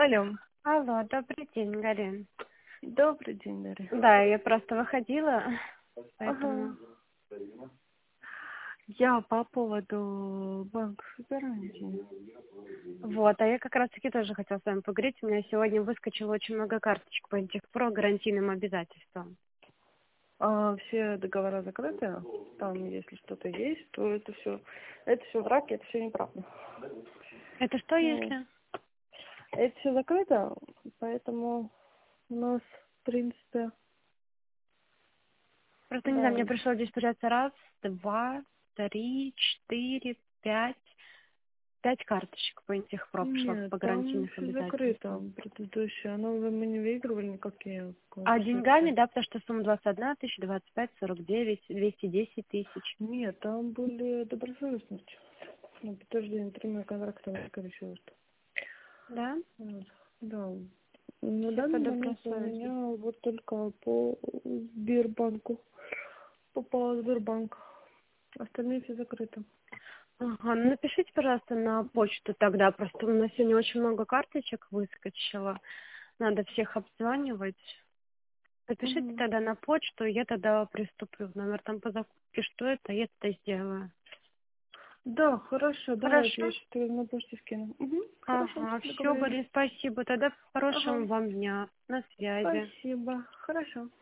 Алло. Алло, добрый день, Галин. Добрый день, Дарья. Да, я просто выходила, Ага. поэтому... Я по поводу банковской гарантии. Вот, а я как раз-таки тоже хотела с вами поговорить. У меня сегодня выскочило очень много карточек по антихпро гарантийным обязательствам. Все договора закрыты. Там, если что-то есть, то это все враг, это все неправда. Это что, Вот. если? Это все закрыто, поэтому у нас, в принципе, Просто не знаю, да. мне пришло здесь, получается, раз, два, три, четыре, пять. Пять карточек по антихпро пришло Нет, по там гарантийных все закрыто, обязательствам. предыдущее. Мы не выигрывали никакие А деньгами, конкурсы. да, потому что сумма 21 тысяча, 25, 49, 210 тысяч. Нет, там были добросовестности. На подтверждение 3 контрактов, скорее всего, что. Да? Вот. Да. На Все по данный момент у добросовестности. меня вот только по Сбербанку. Попала в Сбербанк. Остальные все закрыты. Ага, ну напишите, пожалуйста, на почту тогда. Просто у нас сегодня очень много карточек выскочило. Надо всех обзванивать. Напишите Мгм. тогда на почту, я тогда приступлю. Номер там по закупке, что это, я это сделаю. Да, хорошо, давайте Хорошо? я еще на почте скину. Угу. Хорошо, Ага, все, договорились. Галин, спасибо. Тогда хорошего Ага, вам дня. На связи. спасибо. Хорошо.